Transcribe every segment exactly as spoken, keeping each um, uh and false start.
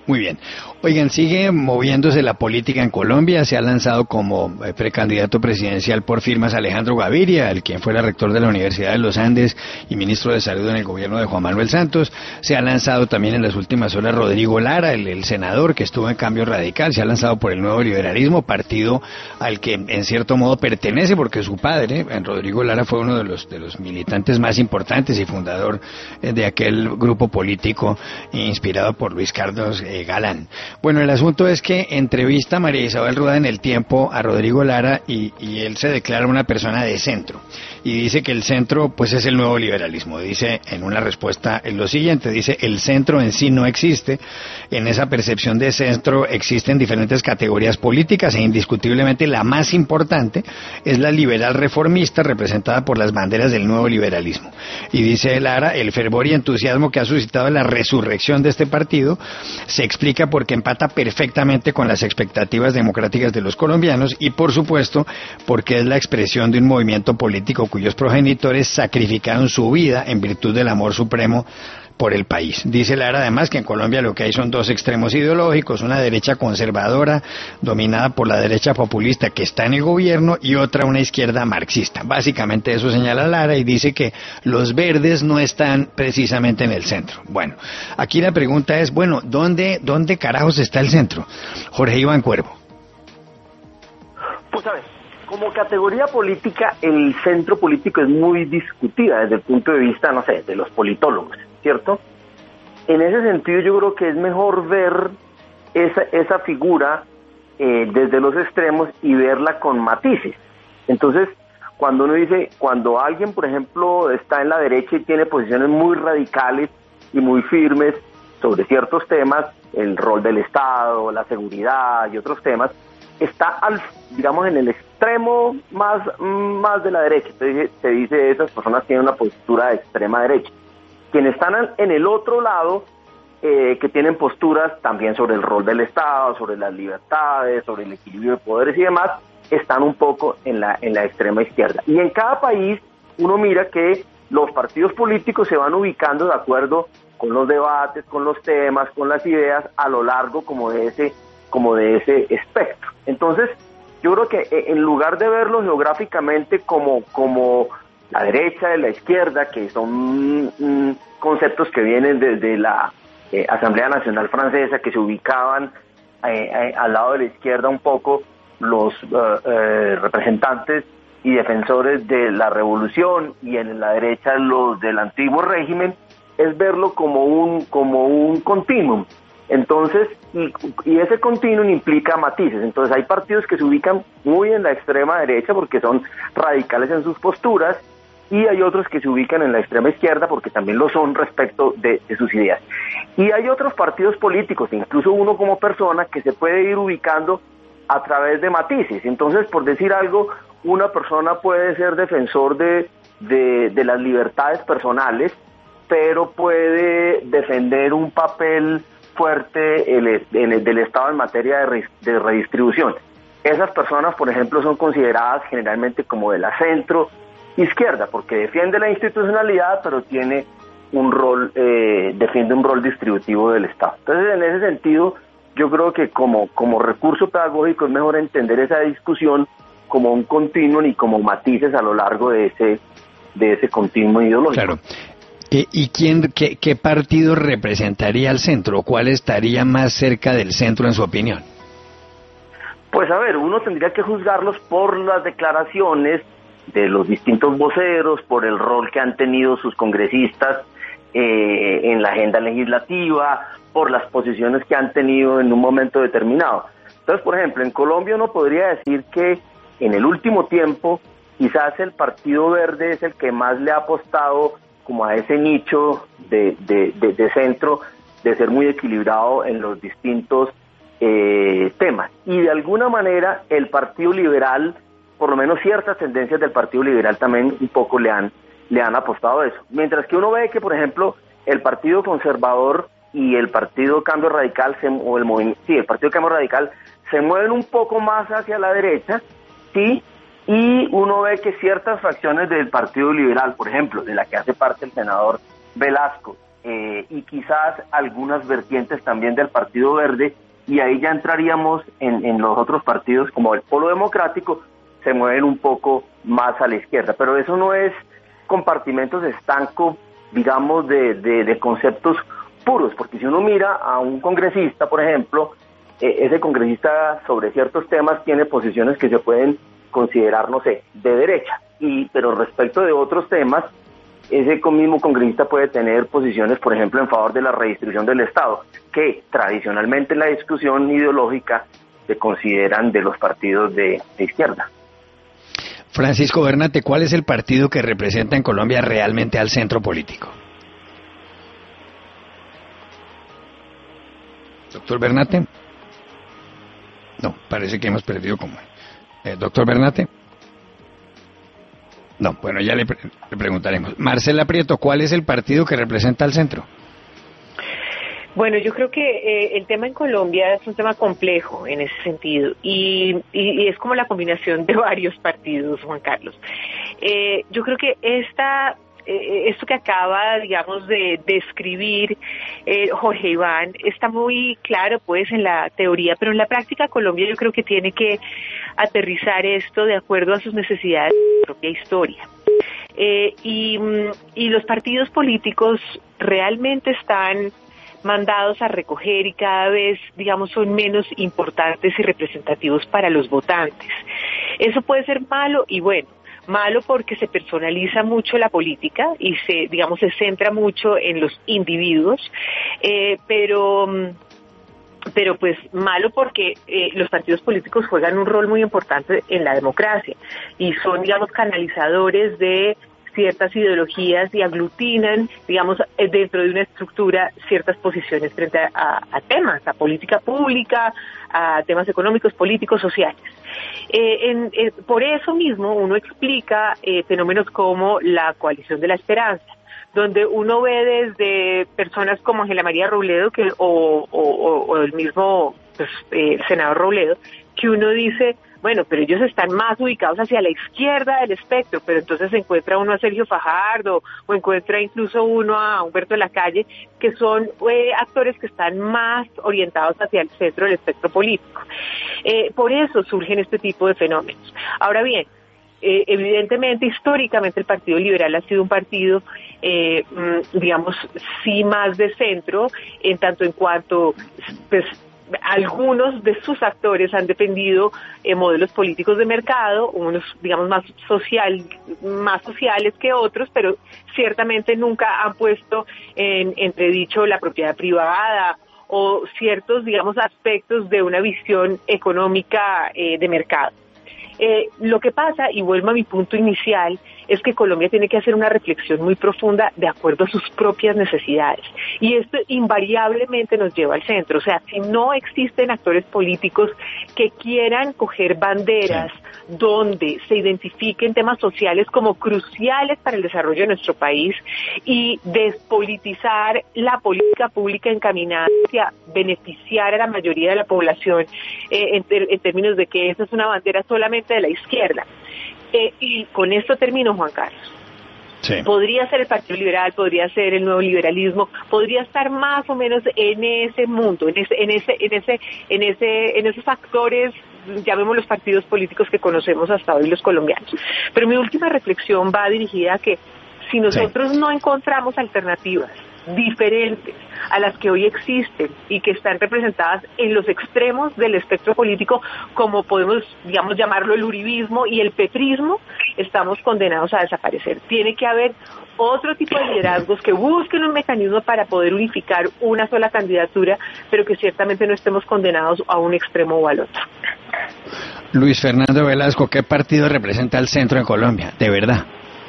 Muy bien. Oigan, sigue moviéndose la política en Colombia. Se ha lanzado como eh, precandidato presidencial por firmas Alejandro Gaviria, el quien fuera rector de la Universidad de los Andes y ministro de Salud en el gobierno de Juan Manuel Santos. Se ha lanzado también en las últimas horas Rodrigo Lara, el, el senador que estuvo en Cambio Radical. Se ha lanzado por el Nuevo Liberalismo, partido al que en cierto modo pertenece, porque su padre, Rodrigo Lara, fue uno de los, de los militantes más importantes y fundador eh, de aquel grupo político inspirado por Luis Carlos eh, Galán. Bueno, el asunto es que entrevista a María Isabel Rueda en El Tiempo a Rodrigo Lara y, y él se declara una persona de centro y dice que el centro pues es el nuevo liberalismo. Dice en una respuesta en lo siguiente, dice: el centro en sí no existe. En esa percepción de centro existen diferentes categorías políticas e indiscutiblemente la más importante es la liberal reformista, representada por las banderas del nuevo liberalismo. Y dice Lara: el fervor y entusiasmo que ha suscitado la resurrección de este partido se explica porque empata perfectamente con las expectativas democráticas de los colombianos y, por supuesto, porque es la expresión de un movimiento político cuyos progenitores sacrificaron su vida en virtud del amor supremo por el país. Dice Lara además que en Colombia lo que hay son dos extremos ideológicos, una derecha conservadora dominada por la derecha populista que está en el gobierno y otra una izquierda marxista. Básicamente eso señala Lara y dice que los verdes no están precisamente en el centro. Bueno, aquí la pregunta es, bueno, ¿dónde, dónde carajos está el centro? Jorge Iván Cuervo. Pues a ver, como categoría política, el centro político es muy discutida desde el punto de vista, no sé, de los politólogos, ¿cierto? En ese sentido yo creo que es mejor ver esa, esa figura eh, desde los extremos y verla con matices. Entonces, cuando uno dice, cuando alguien, por ejemplo, está en la derecha y tiene posiciones muy radicales y muy firmes sobre ciertos temas, el rol del Estado, la seguridad y otros temas, está, al, digamos, en el extremo más, más de la derecha. Se dice, se dice esas personas tienen una postura de extrema derecha. Quienes están en el otro lado, eh, que tienen posturas también sobre el rol del Estado, sobre las libertades, sobre el equilibrio de poderes y demás, están un poco en la, en la extrema izquierda. Y en cada país uno mira que los partidos políticos se van ubicando de acuerdo con los debates, con los temas, con las ideas a lo largo como de ese, como de ese espectro. Entonces, yo creo que en lugar de verlo geográficamente como, como la derecha y la izquierda, que son mm, conceptos que vienen desde la eh, Asamblea Nacional Francesa, que se ubicaban eh, eh, al lado de la izquierda un poco los uh, eh, representantes y defensores de la revolución y en la derecha los del antiguo régimen, es verlo como un, como un continuum. Entonces, y, y ese continuum implica matices. Entonces hay partidos que se ubican muy en la extrema derecha porque son radicales en sus posturas, y hay otros que se ubican en la extrema izquierda porque también lo son respecto de, de sus ideas. Y hay otros partidos políticos, incluso uno como persona, que se puede ir ubicando a través de matices. Entonces, por decir algo, una persona puede ser defensor de, de, de las libertades personales, pero puede defender un papel fuerte el, el, del Estado en materia de, re, de redistribución. Esas personas, por ejemplo, son consideradas generalmente como de la centro izquierda, porque defiende la institucionalidad, pero tiene un rol, eh, defiende un rol distributivo del Estado. Entonces, en ese sentido, yo creo que como, como recurso pedagógico es mejor entender esa discusión como un continuum y como matices a lo largo de ese, de ese continuum ideológico. Claro. ¿Y quién, qué, qué partido representaría al centro? ¿Cuál estaría más cerca del centro en su opinión? Pues a ver, uno tendría que juzgarlos por las declaraciones de los distintos voceros, por el rol que han tenido sus congresistas eh, en la agenda legislativa, por las posiciones que han tenido en un momento determinado. Entonces, por ejemplo, en Colombia uno podría decir que en el último tiempo quizás el Partido Verde es el que más le ha apostado como a ese nicho de, de, de, de centro, de ser muy equilibrado en los distintos eh, temas. Y de alguna manera el Partido Liberal, por lo menos ciertas tendencias del Partido Liberal también un poco le han, le han apostado a eso. Mientras que uno ve que, por ejemplo, el Partido Conservador y el Partido Cambio Radical, se, o el movimiento, sí, el Partido Cambio Radical, se mueven un poco más hacia la derecha, sí, y uno ve que ciertas fracciones del Partido Liberal, por ejemplo, de la que hace parte el senador Velasco, eh, y quizás algunas vertientes también del Partido Verde, y ahí ya entraríamos en, en los otros partidos como el Polo Democrático, se mueven un poco más a la izquierda, pero eso no es compartimentos estancos, digamos, de, de, de conceptos puros, porque si uno mira a un congresista, por ejemplo, eh, ese congresista sobre ciertos temas tiene posiciones que se pueden considerar, no sé, de derecha, y pero respecto de otros temas, ese mismo congresista puede tener posiciones, por ejemplo, en favor de la redistribución del Estado, que tradicionalmente en la discusión ideológica se consideran de los partidos de, de izquierda. Francisco Bernate, ¿cuál es el partido que representa en Colombia realmente al centro político? Doctor Bernate. No, parece que hemos perdido como... Eh, Doctor Bernate. No, bueno, ya le, pre le preguntaremos. Marcela Prieto, ¿cuál es el partido que representa al centro? Bueno, yo creo que eh, el tema en Colombia es un tema complejo en ese sentido y, y, y es como la combinación de varios partidos, Juan Carlos. Eh, yo creo que esta, eh, esto que acaba, digamos, de describir eh, Jorge Iván está muy claro, pues, en la teoría, pero en la práctica Colombia yo creo que tiene que aterrizar esto de acuerdo a sus necesidades de su propia historia. Eh, y, y los partidos políticos realmente están mandados a recoger y cada vez, digamos, son menos importantes y representativos para los votantes. Eso puede ser malo y bueno. Malo porque se personaliza mucho la política y se, digamos, se centra mucho en los individuos, eh, pero... pero pues malo porque eh, los partidos políticos juegan un rol muy importante en la democracia y son, digamos, canalizadores de ciertas ideologías y aglutinan, digamos, dentro de una estructura ciertas posiciones frente a, a, a temas, a política pública, a temas económicos, políticos, sociales. Eh, en, eh, por eso mismo uno explica eh, fenómenos como la coalición de la esperanza, donde uno ve desde personas como Ángela María Robledo que o, o, o el mismo pues, eh, senador Robledo, que uno dice, bueno, pero ellos están más ubicados hacia la izquierda del espectro, pero entonces se encuentra uno a Sergio Fajardo o encuentra incluso uno a Humberto Lacalle, que son eh, actores que están más orientados hacia el centro del espectro político. Eh, por eso surgen este tipo de fenómenos. Ahora bien, Eh, evidentemente, históricamente el Partido Liberal ha sido un partido, eh, digamos, sí más de centro, en tanto en cuanto, pues, algunos de sus actores han defendido eh, modelos políticos de mercado, unos, digamos, más social, más sociales que otros, pero ciertamente nunca han puesto en entredicho la propiedad privada o ciertos, digamos, aspectos de una visión económica eh, de mercado. Eh, lo que pasa, y vuelvo a mi punto inicial, es que Colombia tiene que hacer una reflexión muy profunda de acuerdo a sus propias necesidades. Y esto invariablemente nos lleva al centro. O sea, si no existen actores políticos que quieran coger banderas sí. donde se identifiquen temas sociales como cruciales para el desarrollo de nuestro país y despolitizar la política pública encaminada hacia beneficiar a la mayoría de la población eh, en, ter- en términos de que esa es una bandera solamente de la izquierda. Eh, y con esto termino, Juan Carlos. Sí. Podría ser el Partido Liberal, podría ser el nuevo liberalismo, podría estar más o menos en ese mundo, en ese, en ese, en ese, en ese, en esos actores, llamemos los partidos políticos que conocemos hasta hoy los colombianos. Pero mi última reflexión va dirigida a que si nosotros sí. no encontramos alternativas diferentes a las que hoy existen y que están representadas en los extremos del espectro político, como podemos, digamos, llamarlo el uribismo y el petrismo, estamos condenados a desaparecer. Tiene que haber otro tipo de liderazgos que busquen un mecanismo para poder unificar una sola candidatura, pero que ciertamente no estemos condenados a un extremo o al otro. Luis Fernando Velasco, ¿qué partido representa al centro en Colombia? De verdad.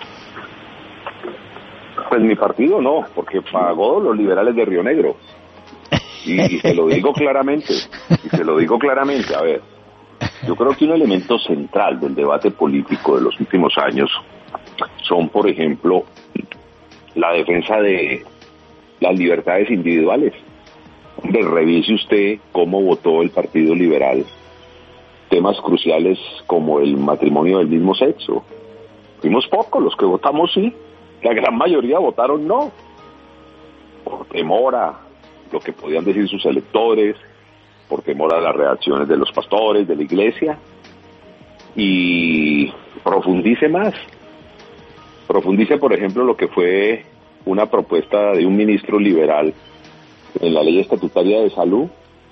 Pues mi partido no, porque pagó los liberales de Río Negro. Y, y se lo digo claramente, y se lo digo claramente, a ver, yo creo que un elemento central del debate político de los últimos años son, por ejemplo, la defensa de las libertades individuales. Hombre, revise usted cómo votó el Partido Liberal temas cruciales como el matrimonio del mismo sexo. Fuimos pocos los que votamos sí. La gran mayoría votaron no. por temor a lo que podían decir sus electores, por temor a las reacciones de los pastores, de la iglesia, y profundice más. Profundice, por ejemplo, lo que fue una propuesta de un ministro liberal en la ley estatutaria de salud.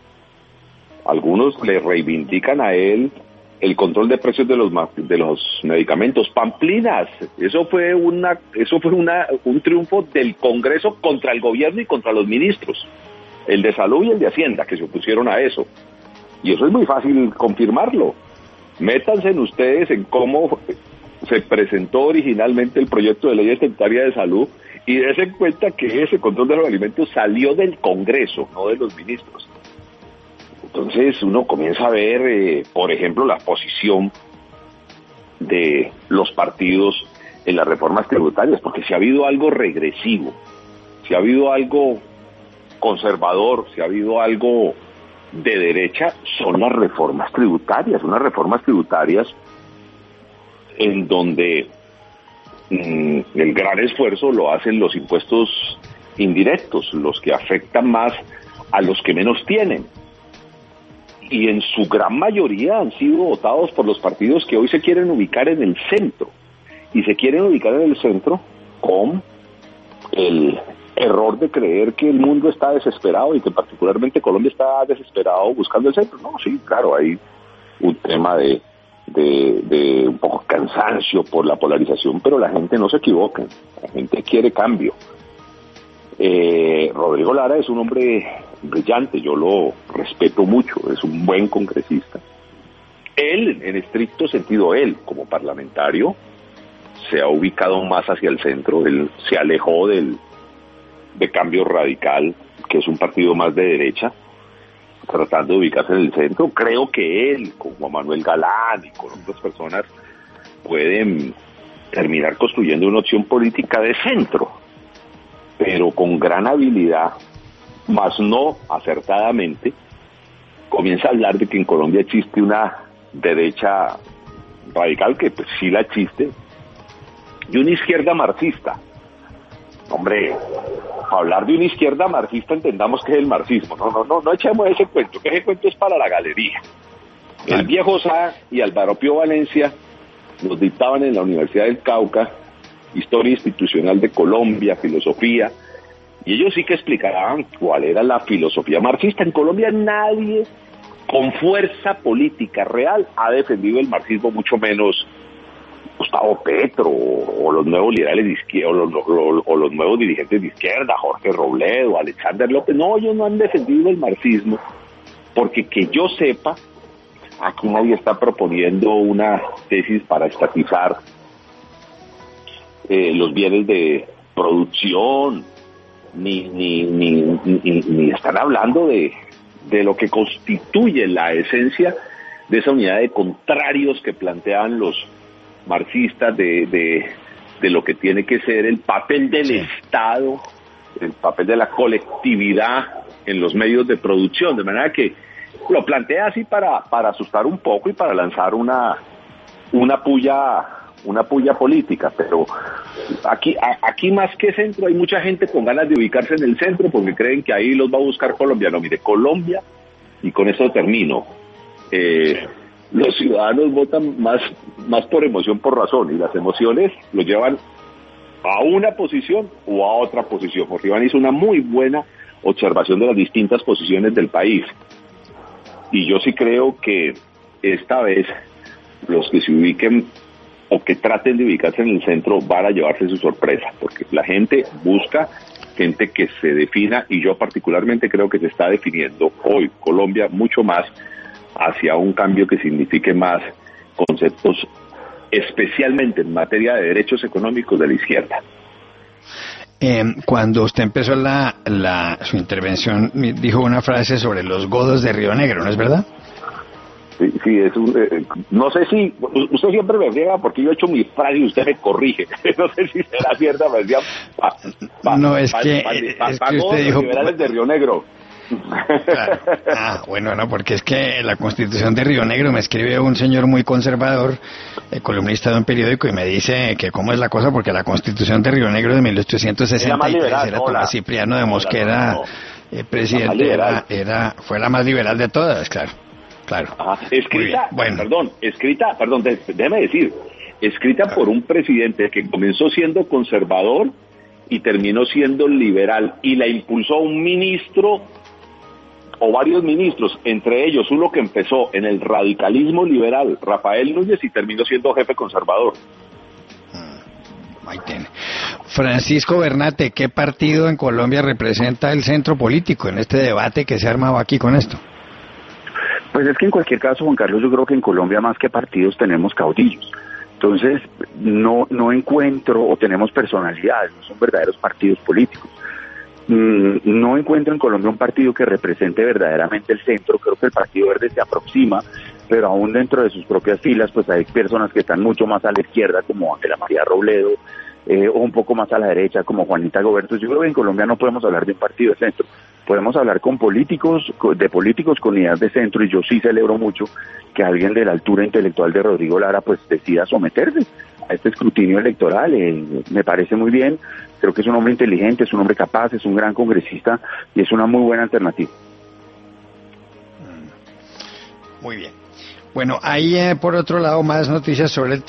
Algunos le reivindican a él el control de precios de los de los medicamentos. Pamplinas, eso fue una eso fue una un triunfo del Congreso contra el gobierno y contra los ministros, el de salud y el de Hacienda, que se opusieron a eso. Y eso es muy fácil confirmarlo. Métanse en ustedes en cómo se presentó originalmente el proyecto de ley estatutaria de salud y dense cuenta que ese control de los alimentos salió del Congreso, no de los ministros. Entonces uno comienza a ver, eh, por ejemplo, la posición de los partidos en las reformas tributarias, porque si ha habido algo regresivo, si ha habido algo conservador, si ha habido algo de derecha, son las reformas tributarias, unas reformas tributarias en donde mmm, el gran esfuerzo lo hacen los impuestos indirectos, los que afectan más a los que menos tienen. Y en su gran mayoría han sido votados por los partidos que hoy se quieren ubicar en el centro. Y se quieren ubicar en el centro con el error de creer que el mundo está desesperado y que particularmente Colombia está desesperado buscando el centro. No, sí, claro, hay un tema de, de, de un poco cansancio por la polarización, pero la gente no se equivoca, la gente quiere cambio. Eh, Rodrigo Lara es un hombre brillante, yo lo respeto mucho, es un buen congresista. Él, en estricto sentido, él como parlamentario, se ha ubicado más hacia el centro, él se alejó del de Cambio Radical, que es un partido más de derecha, tratando de ubicarse en el centro. Creo que él, con Juan Manuel Galán y con otras personas, pueden terminar construyendo una opción política de centro, pero con gran habilidad, más no acertadamente, comienza a hablar de que en Colombia existe una derecha radical, que pues sí la existe, y una izquierda marxista. Hombre, para hablar de una izquierda marxista entendamos que es el marxismo. No, no, no, no echemos ese cuento, que ese cuento es para la galería. El viejo Sá y Álvaro Pío Valencia nos dictaban en la Universidad del Cauca historia institucional de Colombia, filosofía, y ellos sí que explicaban cuál era la filosofía marxista. En Colombia nadie con fuerza política real ha defendido el marxismo, mucho menos Gustavo Petro o, o los nuevos liberales de izquierda, o los, o, o los nuevos dirigentes de izquierda, Jorge Robledo, Alexander López. No, ellos no han defendido el marxismo, porque que yo sepa, aquí nadie está proponiendo una tesis para estatizar eh, los bienes de producción, ni ni, ni, ni, ni están hablando de, de lo que constituye la esencia de esa unidad de contrarios que plantean los marxistas, de, de, de lo que tiene que ser el papel del sí. Estado, el papel de la colectividad en los medios de producción, de manera que lo plantea así para, para asustar un poco y para lanzar una, una puya, una puya política, pero aquí, a, aquí más que centro hay mucha gente con ganas de ubicarse en el centro porque creen que ahí los va a buscar Colombia. No, mire, Colombia, y con eso termino, eh, sí. Los ciudadanos votan más, más por emoción, por razón, y las emociones los llevan a una posición o a otra posición. Porque Iván hizo una muy buena observación de las distintas posiciones del país. Y yo sí creo que esta vez los que se ubiquen o que traten de ubicarse en el centro van a llevarse su sorpresa, porque la gente busca gente que se defina, y yo particularmente creo que se está definiendo hoy Colombia mucho más hacia un cambio que signifique más conceptos, especialmente en materia de derechos económicos, de la izquierda. Eh, cuando usted empezó la, la su intervención, dijo una frase sobre los godos de Río Negro, ¿no es verdad? Sí, sí, es un, eh, no sé si, usted siempre me friega porque yo he hecho mi frase y usted me corrige. No sé si será cierta, me decía, pa, pa, no, es pa, que, pa, pa, es pa, que godos usted dijo... liberales de Río Negro. Claro. Ah, bueno, no, porque es que la Constitución de Río Negro me escribe un señor muy conservador, eh, columnista de un periódico, y me dice que cómo es la cosa, porque la Constitución de Río Negro de mil ochocientos sesenta y tres era, era Tomás Cipriano de Mosquera, no, eh, presidente, era, era, fue la más liberal de todas, claro, claro. Ajá. Escrita, bueno. perdón, escrita, perdón, déjeme decir, escrita claro. por un presidente que comenzó siendo conservador y terminó siendo liberal, y la impulsó un ministro o varios ministros, entre ellos uno que empezó en el radicalismo liberal, Rafael Núñez, y terminó siendo jefe conservador. Ahí tiene. Francisco Bernate, ¿qué partido en Colombia representa el centro político en este debate que se ha armado aquí con esto? Pues es que en cualquier caso, Juan Carlos, yo creo que en Colombia más que partidos tenemos caudillos. Entonces, no, no encuentro, o tenemos personalidades, no son verdaderos partidos políticos. No encuentro en Colombia un partido que represente verdaderamente el centro. Creo que el Partido Verde se aproxima, pero aún dentro de sus propias filas pues hay personas que están mucho más a la izquierda, como Ángela María Robledo, eh, o un poco más a la derecha, como Juanita Goberto. Yo creo que en Colombia no podemos hablar de un partido de centro, podemos hablar con políticos, de políticos con ideas de centro, y yo sí celebro mucho que alguien de la altura intelectual de Rodrigo Lara pues decida someterse a este escrutinio electoral. Eh, me parece muy bien. Creo que es un hombre inteligente, es un hombre capaz, es un gran congresista y es una muy buena alternativa. Muy bien. Bueno, hay eh, por otro lado más noticias sobre el